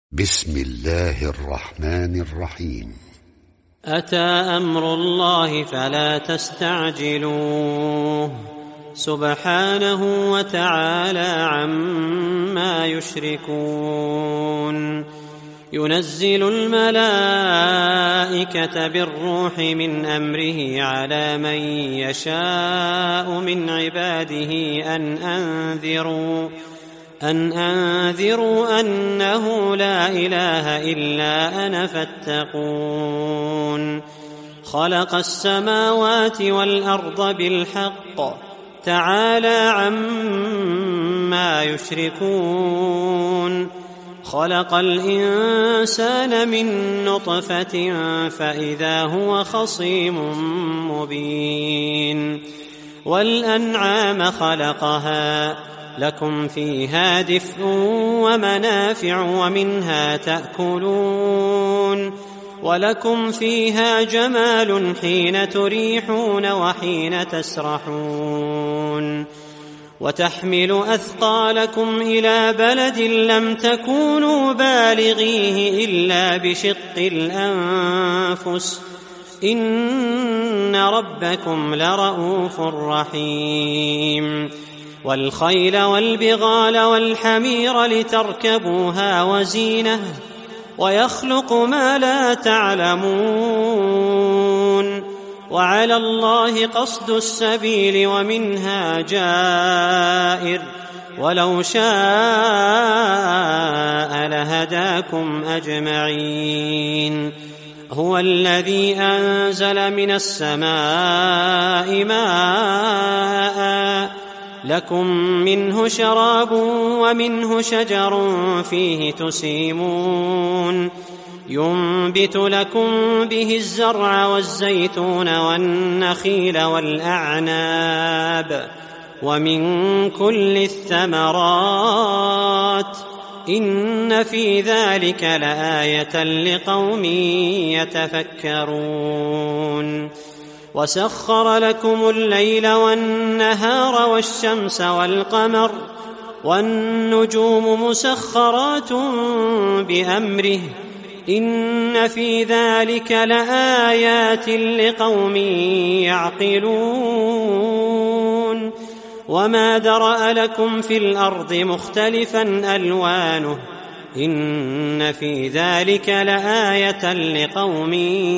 بسم الله الرحمن الرحيم. أتى أمر الله فلا تستعجلوه سبحانه وتعالى عما يشركون. ينزل الملائكة بالروح من أمره على من يشاء من عباده أن أنذروا أنه لا إله إلا أنا فاتقون. خلق السماوات والأرض بالحق تعالى عما يشركون. خلق الإنسان من نطفة فإذا هو خصيم مبين. والأنعام خلقها لكم فيها دفء ومنافع ومنها تأكلون ولكم فيها جمال حين تريحون وحين تسرحون. وتحمل أثقالكم إلى بلد لم تكونوا بالغيه إلا بشق الأنفس إن ربكم لرءوف رحيم. والخيل والبغال والحمير لتركبوها وزينة ويخلق ما لا تعلمون. وعلى الله قصد السبيل ومنها جائر ولو شاء لهداكم أجمعين. هو الذي أنزل من السماء ماء لكم منه شراب ومنه شجر فيه تسيمون. ينبت لكم به الزرع والزيتون والنخيل والأعناب ومن كل الثمرات إن في ذلك لآية لقوم يتفكرون. وسخر لكم الليل والنهار والشمس والقمر والنجوم مسخرات بأمره إن في ذلك لآيات لقوم يعقلون. وما درأ لكم في الأرض مختلفا ألوانه إن في ذلك لآية لقوم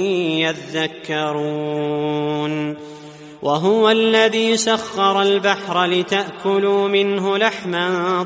يذكرون. وهو الذي سخر البحر لتأكلوا منه لحما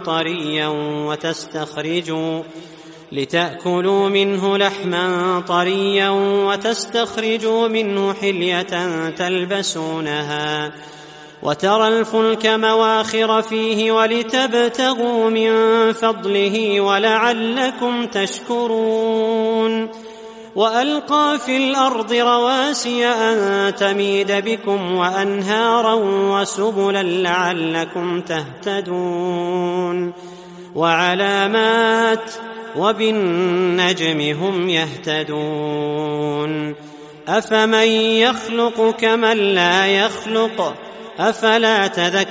طريا وتستخرجوا منه حلية تلبسونها وترى الفلك مواخر فيه ولتبتغوا من فضله ولعلكم تشكرون. وألقى في الأرض رواسي أن تميد بكم وأنهارا وسبلا لعلكم تهتدون. وعلامات وبالنجم هم يهتدون. أفمن يخلق كمن لا يخلق أفلا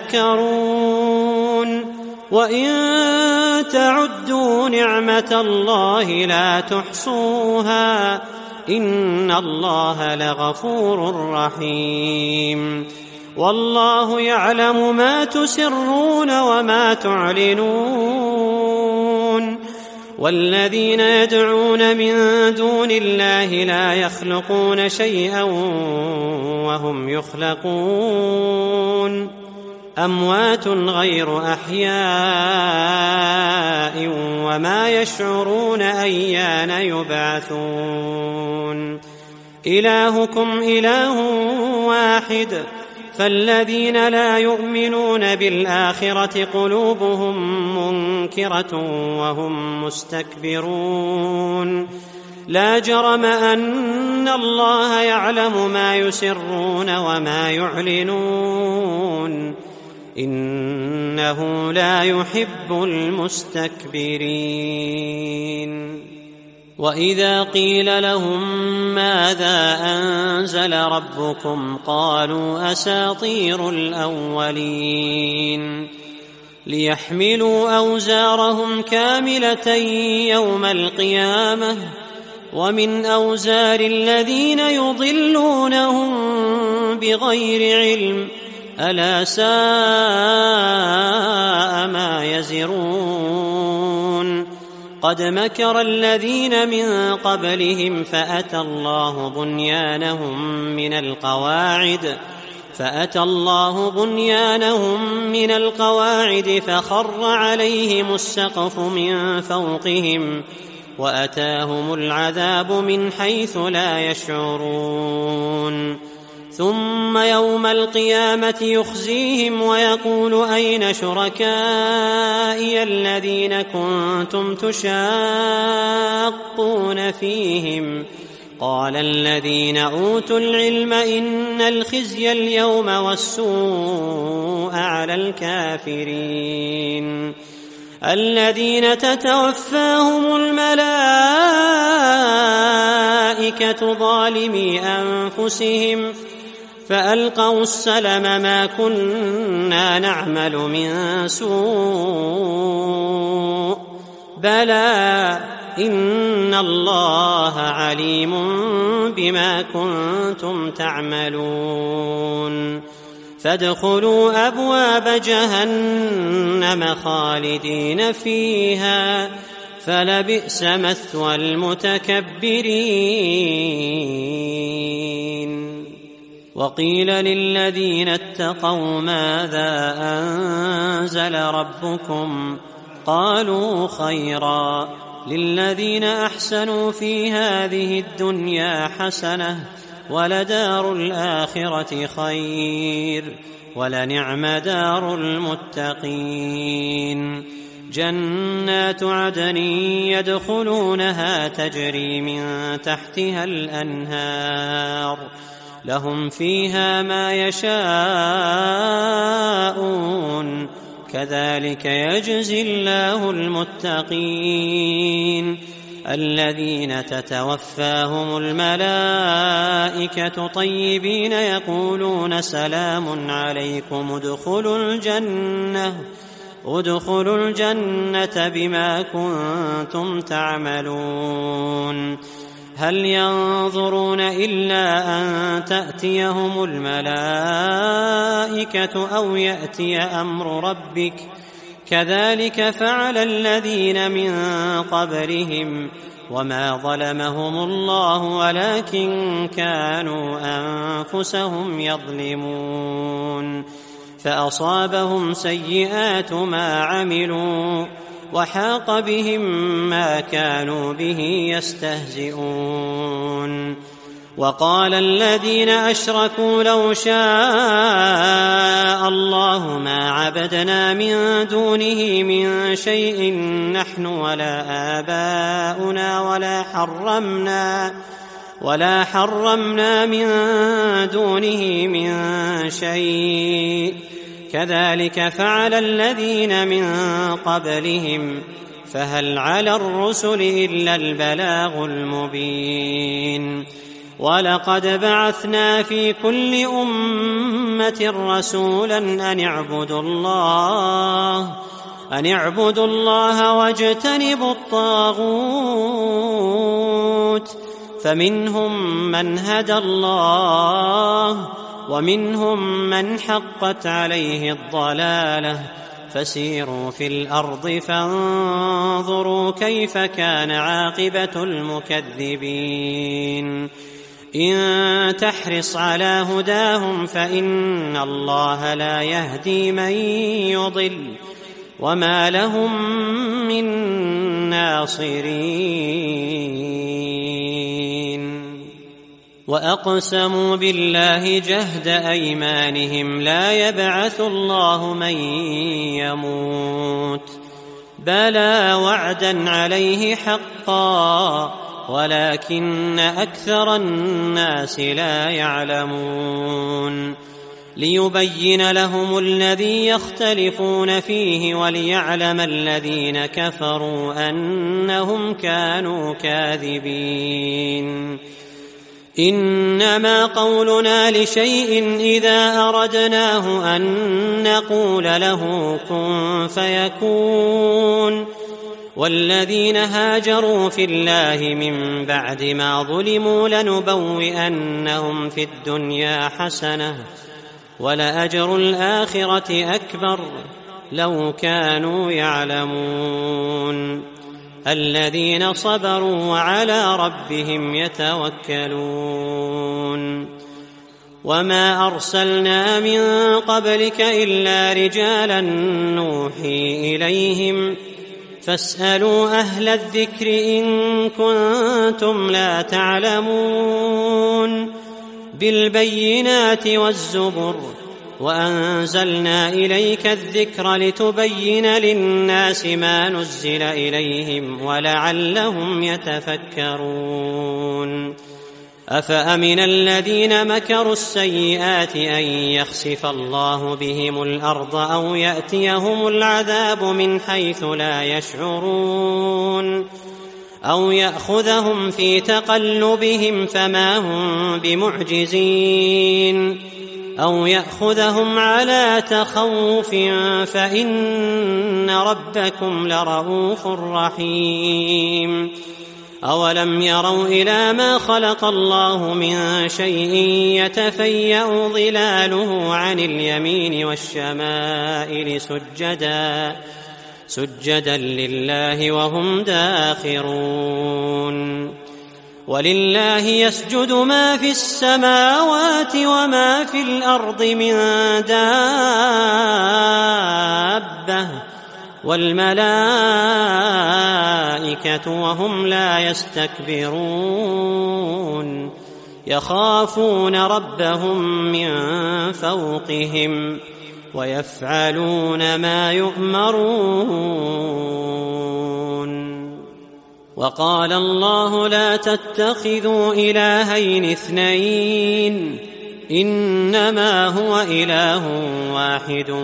تذكرون. وإن تعدوا نعمة الله لا تحصوها إن الله لغفور رحيم. والله يعلم ما تسرون وما تعلنون. والذين يدعون من دون الله لا يخلقون شيئا وهم يخلقون. أموات غير أحياء وما يشعرون أيان يبعثون. إلهكم إله واحد فالذين لا يؤمنون بالآخرة قلوبهم منكرة وهم مستكبرون. لا جرم أن الله يعلم ما يسرون وما يعلنون إنه لا يحب المستكبرين. وإذا قيل لهم ماذا أنزل ربكم قالوا أساطير الأولين. ليحملوا أوزارهم كاملة يوم القيامة ومن أوزار الذين يضلونهم بغير علم ألا ساء ما يزرون قد مكر الذين من قبلهم فأتى الله بنيانهم من القواعد فخر عليهم السقف من فوقهم وأتاهم العذاب من حيث لا يشعرون ثم يوم القيامة يخزيهم ويقول أين شركائي الذين كنتم تشاقون فيهم قال الذين أوتوا العلم إن الخزي اليوم والسوء على الكافرين الذين تتوفاهم الملائكة ظالمي أنفسهم فألقوا السلم ما كنا نعمل من سوء بلى إن الله عليم بما كنتم تعملون فادخلوا أبواب جهنم خالدين فيها فلبئس مثوى المتكبرين وقيل للذين اتقوا ماذا أنزل ربكم قالوا خيرا للذين أحسنوا في هذه الدنيا حسنة ولدار الآخرة خير ولنعم دار المتقين جنات عدن يدخلونها تجري من تحتها الأنهار لهم فيها ما يشاءون كذلك يجزي الله المتقين الذين تتوفاهم الملائكة طيبين يقولون سلام عليكم ادخلوا الجنة بما كنتم تعملون هل ينظرون إلا أن تأتيهم الملائكة أو يأتي أمر ربك كذلك فعل الذين من قبلهم وما ظلمهم الله ولكن كانوا أنفسهم يظلمون فأصابهم سيئات ما عملوا وحاق بهم ما كانوا به يستهزئون وقال الذين أشركوا لو شاء الله ما عبدنا من دونه من شيء نحن ولا آباؤنا ولا حرمنا من دونه من شيء كذلك فعل الذين من قبلهم فهل على الرسل إلا البلاغ المبين ولقد بعثنا في كل أمة رسولا أن اعبدوا الله واجتنبوا الطاغوت فمنهم من هدى الله ومنهم من حقت عليه الضلالة فسيروا في الأرض فانظروا كيف كان عاقبة المكذبين إن تحرص على هداهم فإن الله لا يهدي من يضل وما لهم من ناصرين وأقسموا بالله جهد أيمانهم لا يبعث الله من يموت بلى وعدا عليه حقا ولكن أكثر الناس لا يعلمون ليبين لهم الذي يختلفون فيه وليعلم الذين كفروا أنهم كانوا كاذبين إنما قولنا لشيء إذا أردناه أن نقول له كن فيكون. والذين هاجروا في الله من بعد ما ظلموا لنبوئنهم في الدنيا حسنة ولأجر الآخرة أكبر لو كانوا يعلمون. الذين صبروا وعلى ربهم يتوكلون. وما أرسلنا من قبلك إلا رجالا نوحي إليهم فاسألوا أهل الذكر إن كنتم لا تعلمون. بالبينات والزبر وأنزلنا إليك الذكر لتبين للناس ما نزل إليهم ولعلهم يتفكرون. أفأمن الذين مكروا السيئات أن يخسف الله بهم الأرض أو يأتيهم العذاب من حيث لا يشعرون أو يأخذهم في تقلبهم فما هم بمعجزين أو يأخذهم على تخوف فإن ربكم لرؤوف رحيم. أولم يروا إلى ما خلق الله من شيء يتفيأ ظلاله عن اليمين والشمائل سجدا لله وهم داخرون. ولله يسجد ما في السماوات وما في الأرض من دابة والملائكة وهم لا يستكبرون يخافون ربهم من فوقهم ويفعلون ما يؤمرون. وقال الله لا تتخذوا إلهين اثنين إنما هو إله واحد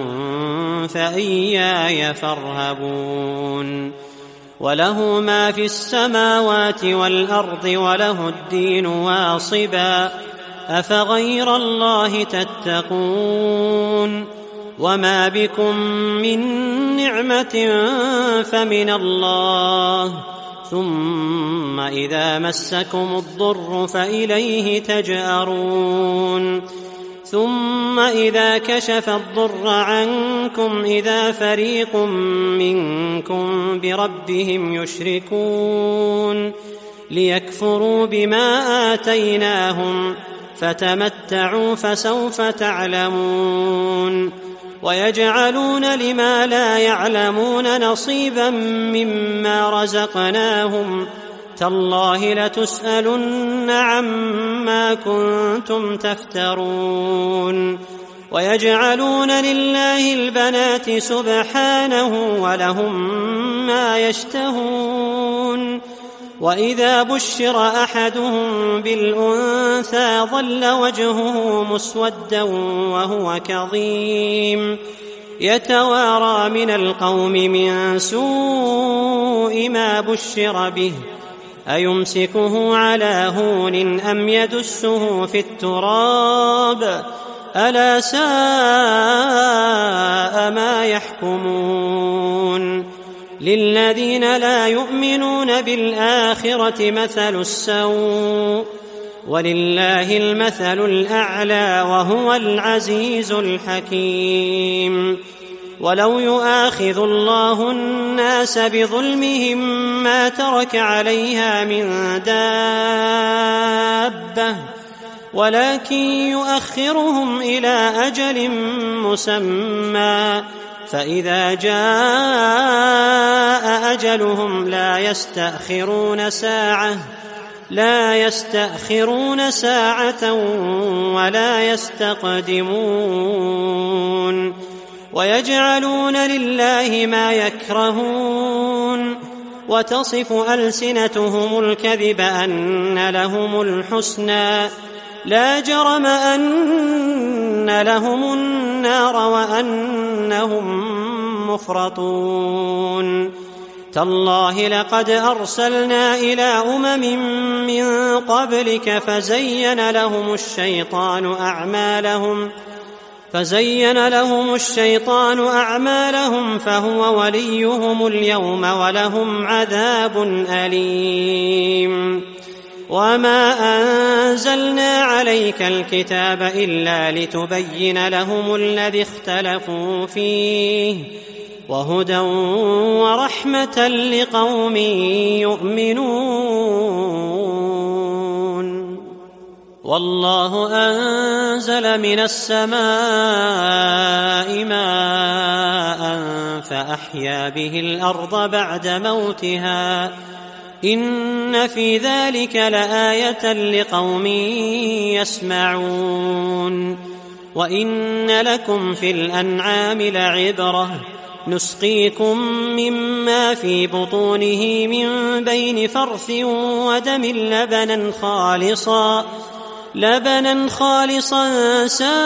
فإياي فارهبون. وله ما في السماوات والأرض وله الدين واصبا أفغير الله تتقون. وما بكم من نعمة فمن الله ثم إذا مسكم الضر فإليه تجأرون. ثم إذا كشف الضر عنكم إذا فريق منكم بربهم يشركون ليكفروا بما آتيناهم فتمتعوا فسوف تعلمون. ويجعلون لما لا يعلمون نصيبا مما رزقناهم تالله لتسألن عما كنتم تفترون. ويجعلون لله البنات سبحانه ولهم ما يشتهون. وإذا بشر أحدهم بالأنثى ظل وجهه مسودا وهو كظيم يتوارى من القوم من سوء ما بشر به أيمسكه على هون أم يدسه في التراب ألا ساء ما يحكمون. للذين لا يؤمنون بالآخرة مثل السوء ولله المثل الأعلى وهو العزيز الحكيم. ولو يؤاخذ الله الناس بظلمهم ما ترك عليها من دابة ولكن يؤخرهم إلى أجل مسمى فإذا جاء أجلهم لا يستأخرون ساعة ولا يستقدمون. ويجعلون لله ما يكرهون وتصف ألسنتهم الكذب أن لهم الحسنى لا جرم أن لهم النار وأنهم مفرطون. تالله لقد أرسلنا إلى أمم من قبلك فزين لهم الشيطان أعمالهم فهو وليهم اليوم ولهم عذاب أليم. وما أنزلنا عليك الكتاب إلا لتبين لهم الذي اختلفوا فيه وهدى ورحمة لقوم يؤمنون. والله أنزل من السماء ماء فأحيا به الأرض بعد موتها إن في ذلك لآية لقوم يسمعون. وإن لكم في الأنعام لعبرة نسقيكم مما في بطونه من بين فرث ودم لبنا خالصا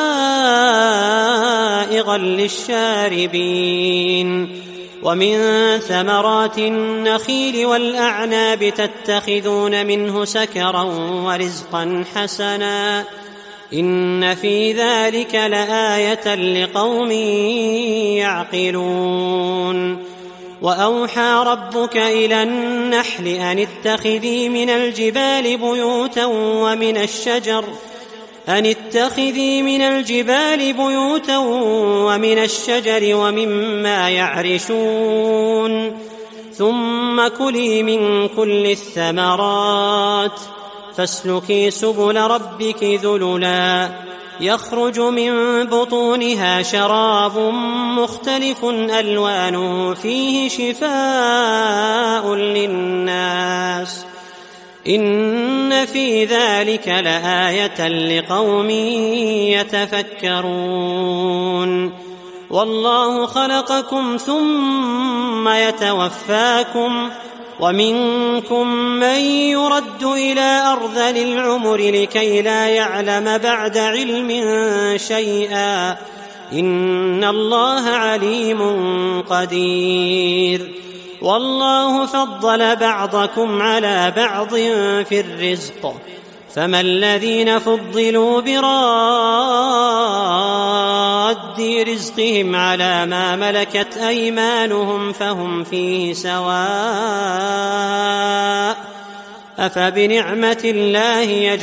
سائغا للشاربين. ومن ثمرات النخيل والأعناب تتخذون منه سكرا ورزقا حسنا إن في ذلك لآية لقوم يعقلون. وأوحى ربك إلى النحل أن اتخذي من الجبال بيوتا ومن الشجر ومما يعرشون ثم كلي من كل الثمرات فاسلكي سبل ربك ذللا يخرج من بطونها شراب مختلف ألوانه فيه شفاء للناس إن في ذلك لآية لقوم يتفكرون. والله خلقكم ثم يتوفاكم ومنكم من يرد إلى أرذل العمر لكي لا يعلم بعد علم شيئا إن الله عليم قدير. والله فضل بعضكم على بعض في الرزق فما الذين فضلوا براد رزقهم على ما ملكت أيمانهم فهم فيه سواء أفبنعمة الله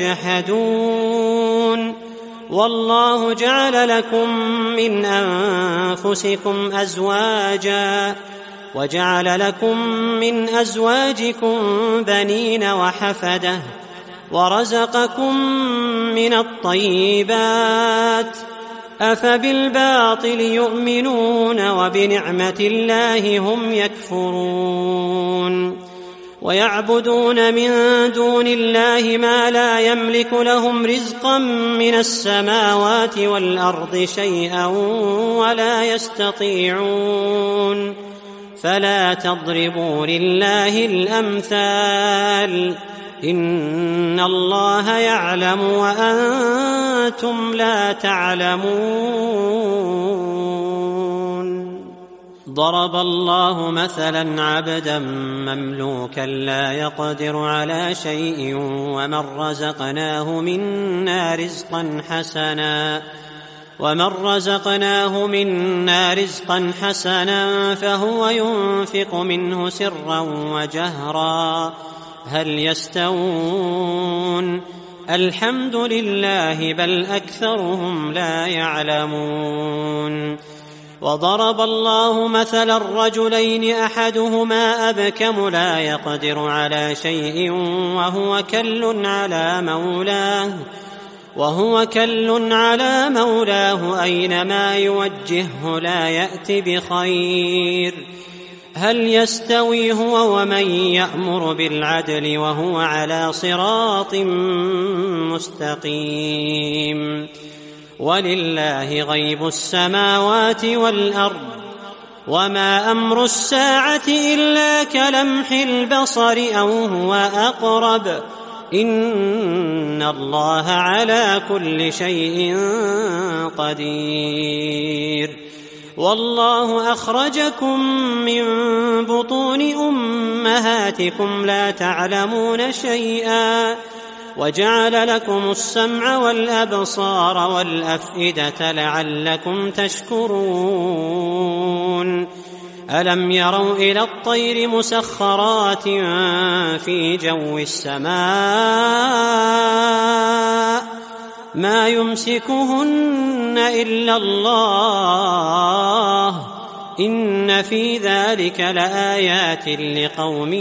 يجحدون. والله جعل لكم من أنفسكم أزواجا وجعل لكم من أزواجكم بنين وحفدة ورزقكم من الطيبات أفبالباطل يؤمنون وبنعمة الله هم يكفرون. ويعبدون من دون الله ما لا يملك لهم رزقا من السماوات والأرض شيئا ولا يستطيعون فلا تضربوا لله الأمثال إن الله يعلم وأنتم لا تعلمون. ضرب الله مثلا عبدا مملوكا لا يقدر على شيء ومن رزقناه منا رزقا حسنا فهو ينفق منه سرا وجهرا هل يستوون الحمد لله بل أكثرهم لا يعلمون. وضرب الله مثلا الرجلين أحدهما أبكم لا يقدر على شيء وهو كل على مولاه أينما يوجهه لا يأت بخير هل يستوي هو ومن يأمر بالعدل وهو على صراط مستقيم. ولله غيب السماوات والأرض وما أمر الساعة إلا كلمح البصر أو هو أقرب إن الله على كل شيء قدير. والله أخرجكم من بطون أمهاتكم لا تعلمون شيئا وجعل لكم السمع والأبصار والأفئدة لعلكم تشكرون ألم يروا إلى الطير مسخرات في جو السماء ما يمسكهن إلا الله إن في ذلك لآيات لقوم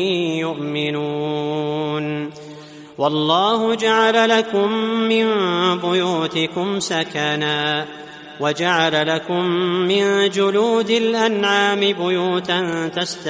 يؤمنون والله جعل لكم من بيوتكم سكنا وجعل لكم من جلود الأنعام بيوتا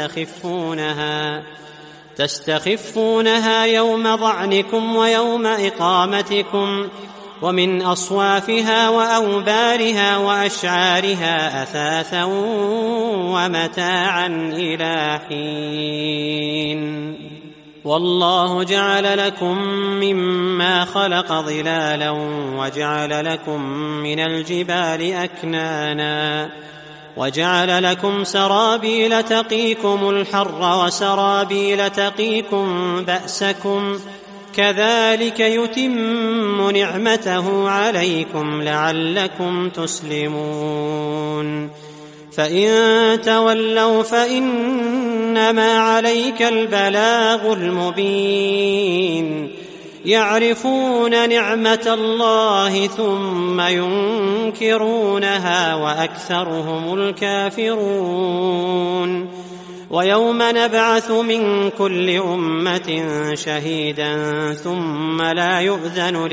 تستخفونها يوم ظعنكم ويوم إقامتكم ومن أصوافها وأوبارها وأشعارها أثاثا ومتاعا إلى حين والله جعل لكم مما خلق ظلالا وجعل لكم من الجبال أكنانا وجعل لكم سرابيل تقيكم الحر وسرابيل تقيكم بأسكم كذلك يتم نعمته عليكم لعلكم تسلمون فإن تولوا فإنما عليك البلاغ المبين يعرفون نعمة الله ثم ينكرونها وأكثرهم الكافرون ويوم نبعث من كل أمة شهيدا ثم لا يؤذن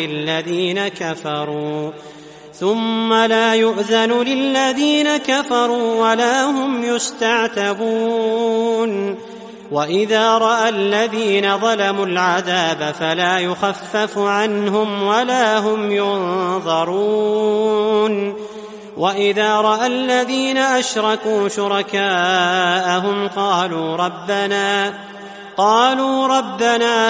للذين كفروا ولا هم يستعتبون وإذا رأى الذين ظلموا العذاب فلا يخفف عنهم ولا هم ينظرون وإذا رأى الذين أشركوا شركاءهم قالوا ربنا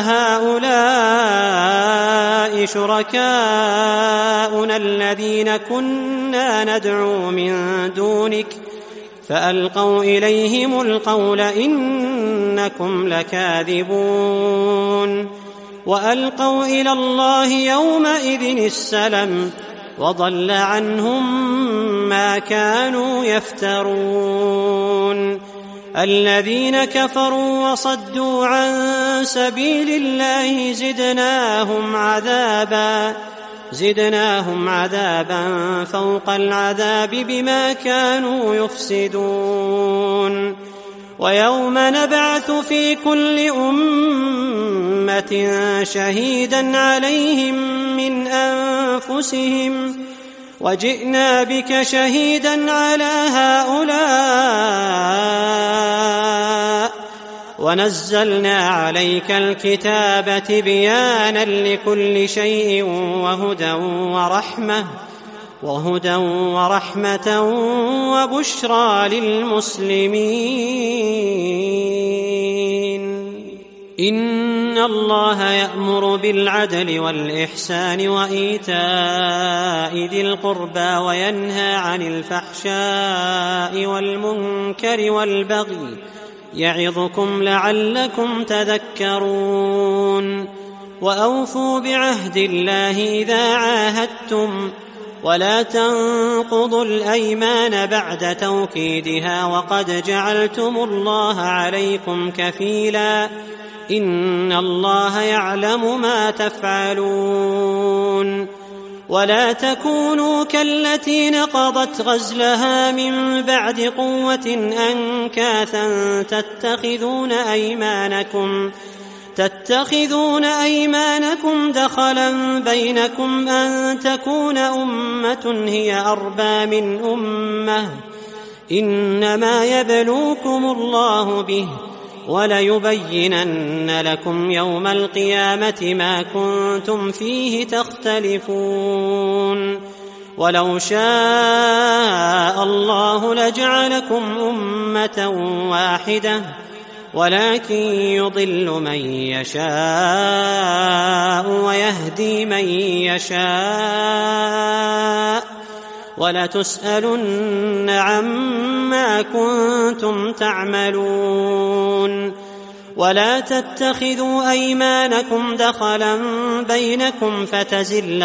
هؤلاء شركاؤنا الذين كنا ندعو من دونك فألقوا إليهم القول إنكم لكاذبون وألقوا إلى الله يومئذ السلم وضل عنهم ما كانوا يفترون الذين كفروا وصدوا عن سبيل الله زدناهم عذابا فوق العذاب بما كانوا يفسدون ويوم نبعث في كل أمة شهيدا عليهم من أنفسهم وجئنا بك شهيدا على هؤلاء ونزلنا عليك الكتاب تبيانا لكل شيء وهدى ورحمة وبشرى للمسلمين إن الله يأمر بالعدل والإحسان وإيتاء ذي القربى وينهى عن الفحشاء والمنكر والبغي يعظكم لعلكم تذكرون وأوفوا بعهد الله إذا عاهدتم ولا تنقضوا الأيمان بعد توكيدها وقد جعلتم الله عليكم كفيلا إن الله يعلم ما تفعلون ولا تكونوا كالتي نقضت غزلها من بعد قوة أنكاثا تتخذون أيمانكم دخلا بينكم أن تكون أمة هي أربى من أمة إنما يبلوكم الله به وليبينن لكم يوم القيامة ما كنتم فيه تختلفون ولو شاء الله لجعلكم أمة واحدة ولكن يضل من يشاء ويهدي من يشاء ولتسألن عما كنتم تعملون. ولا تتخذوا أيمانكم دخلا بينكم فتزل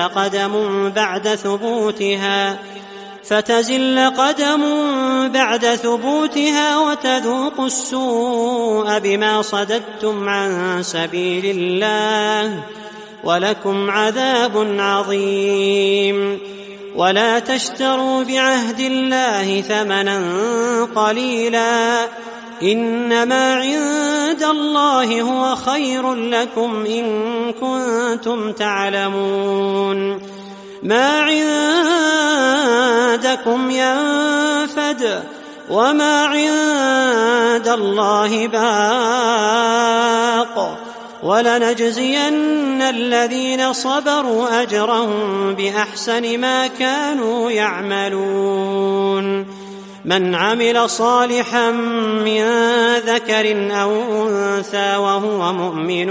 قدم بعد ثبوتها وتذوقوا السوء بما صددتم عن سبيل الله ولكم عذاب عظيم. ولا تشتروا بعهد الله ثمنا قليلا، إنما عند الله هو خير لكم إن كنتم تعلمون. ما عندكم ينفد وما عند الله باق، ولنجزين الذين صبروا أجرهم بأحسن ما كانوا يعملون. من عمل صالحا من ذكر أو أنثى وهو مؤمن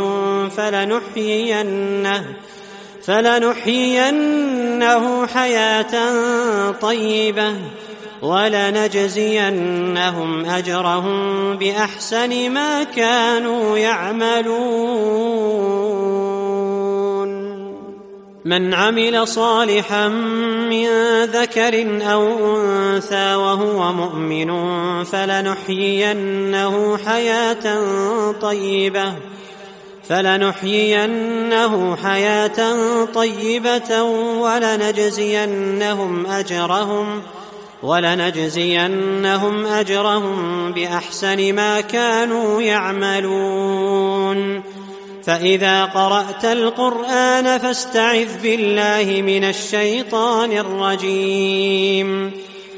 فلنحيينه حياة طيبة ولنجزينهم أجرهم بأحسن ما كانوا يعملون. من عمل صالحا من ذكر أو أنثى وهو مؤمن فلنحيينه حياة طيبة ولنجزينهم أجرهم بأحسن ما كانوا يعملون. فإذا قرأت القرآن فاستعذ بالله من الشيطان الرجيم.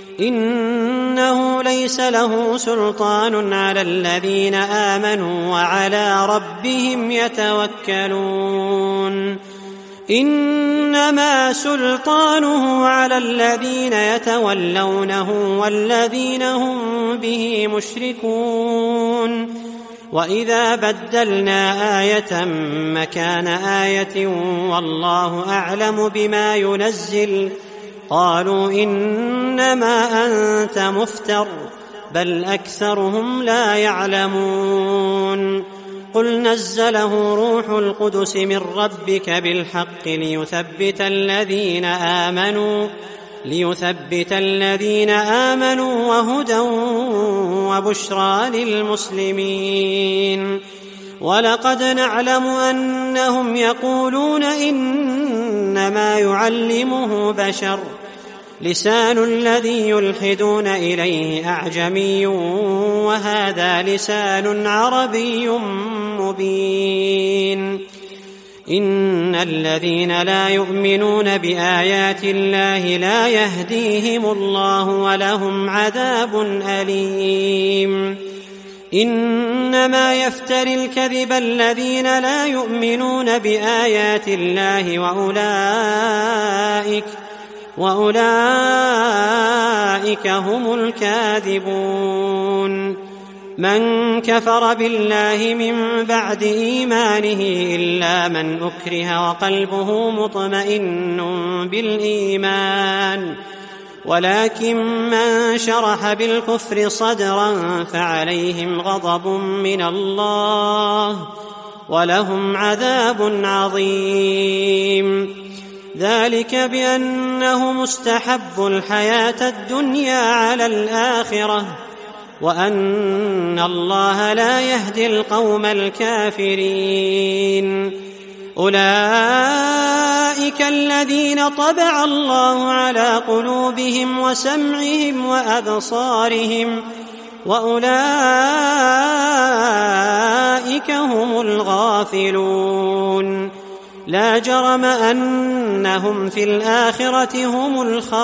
إنه ليس له سلطان على الذين آمنوا وعلى ربهم يتوكلون. إنما سلطانه على الذين يتولونه والذين هم به مشركون. وإذا بدلنا آية مكان آية والله أعلم بما ينزل قالوا إنما أنت مفتر بل أكثرهم لا يعلمون. قل نزله روح القدس من ربك بالحق ليثبت الذين آمنوا وهدى وبشرى للمسلمين. ولقد نعلم أنهم يقولون إنما يعلمه بشر لسان الذي يلحدون إليه أعجمي وهذا لسان عربي مبين. إن الذين لا يؤمنون بآيات الله لا يهديهم الله ولهم عذاب أليم. إنما يفتري الكذب الذين لا يؤمنون بآيات الله وأولئك هم الكاذبون. من كفر بالله من بعد إيمانه إلا من أكره وقلبه مطمئن بالإيمان، ولكن من شرح بالكفر صدرا فعليهم غضب من الله ولهم عذاب عظيم. ذلك بأنهم استحبوا الحياة الدنيا على الآخرة وأن الله لا يهدي القوم الكافرين. أولئك الذين طبع الله على قلوبهم وسمعهم وأبصارهم وأولئك هم الغافلون. لا جرم أنهم في الآخرة هم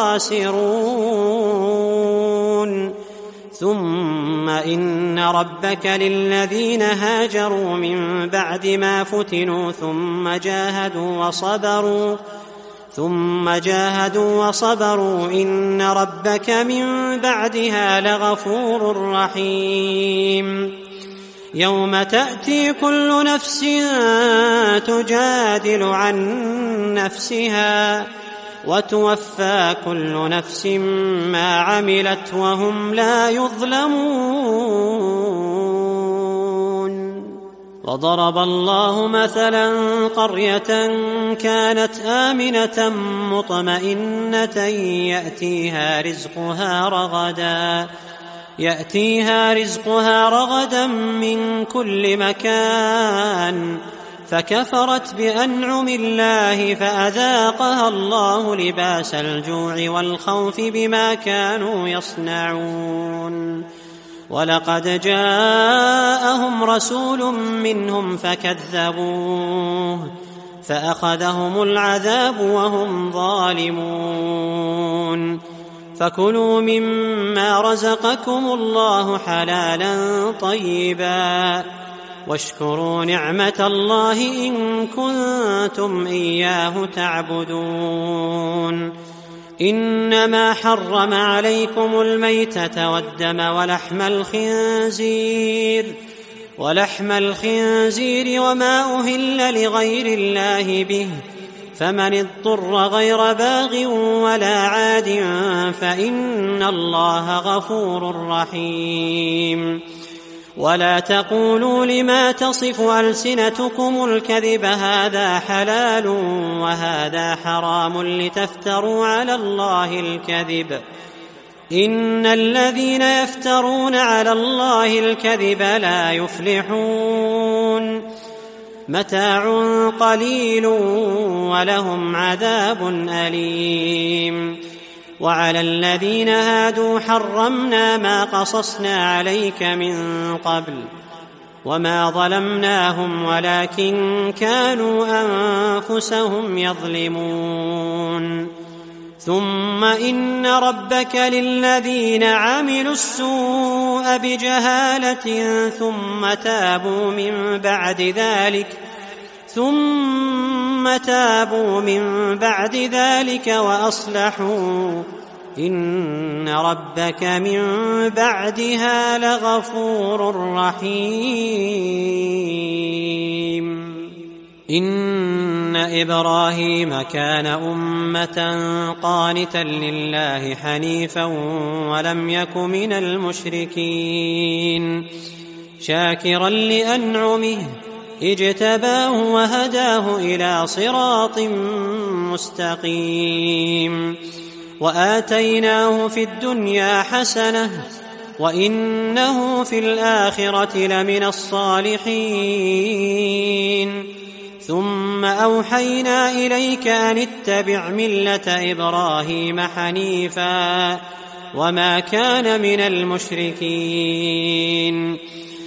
الخاسرون. ثم إن ربك للذين هاجروا من بعد ما فتنوا ثم جاهدوا وصبروا إن ربك من بعدها لغفور رحيم. يوم تأتي كل نفس تجادل عن نفسها وتوفى كل نفس ما عملت وهم لا يظلمون. وضرب الله مثلا قرية كانت آمنة مطمئنة يأتيها رزقها رغدا من كل مكان فكفرت بأنعم الله فأذاقها الله لباس الجوع والخوف بما كانوا يصنعون. ولقد جاءهم رسول منهم فكذبوه فأخذهم العذاب وهم ظالمون. فكلوا مما رزقكم الله حلالا طيبا واشكروا نعمة الله إن كنتم إياه تعبدون. إنما حرم عليكم الميتة والدم ولحم الخنزير وما أهل لغير الله به، فمن اضطر غير باغ ولا عاد فإن الله غفور رحيم. ولا تقولوا لما تصف ألسنتكم الكذب هذا حلال وهذا حرام لتفتروا على الله الكذب، إن الذين يفترون على الله الكذب لا يفلحون. متاع قليل ولهم عذاب أليم. وعلى الذين هادوا حرمنا ما قصصنا عليك من قبل وما ظلمناهم ولكن كانوا أنفسهم يظلمون. ثم إن ربك للذين عملوا السوء بجهالة ثم تابوا من بعد ذلك وأصلحوا إن ربك من بعدها لغفور رحيم. إن إبراهيم كان أمة قانتا لله حنيفا ولم يك من المشركين، شاكرا لأنعمه اجتباه وهداه إلى صراط مستقيم. وآتيناه في الدنيا حسنة وإنه في الآخرة لمن الصالحين. ثم أوحينا إليك أن اتبع ملة إبراهيم حنيفا وما كان من المشركين.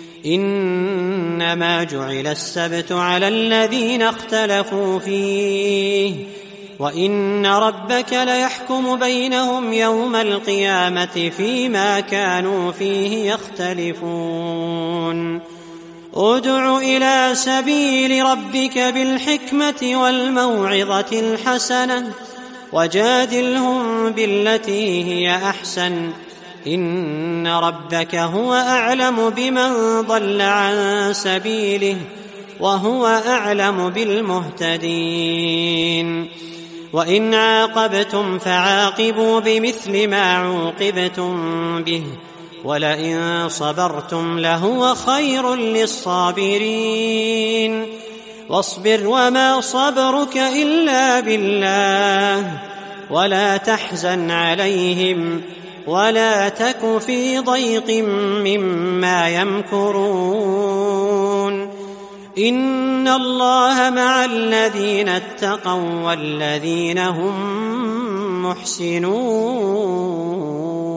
إنما جعل السبت على الذين اختلفوا فيه وإن ربك ليحكم بينهم يوم القيامة فيما كانوا فيه يختلفون. ادع إلى سبيل ربك بالحكمة والموعظة الحسنة وجادلهم بالتي هي أحسن، إن ربك هو أعلم بمن ضل عن سبيله وهو أعلم بالمهتدين. وإن عاقبتم فعاقبوا بمثل ما عوقبتم به ولئن صبرتم لهو خير للصابرين. واصبر وما صبرك إلا بالله ولا تحزن عليهم ولا تك في ضيق مما يمكرون. إن الله مع الذين اتقوا والذين هم محسنون.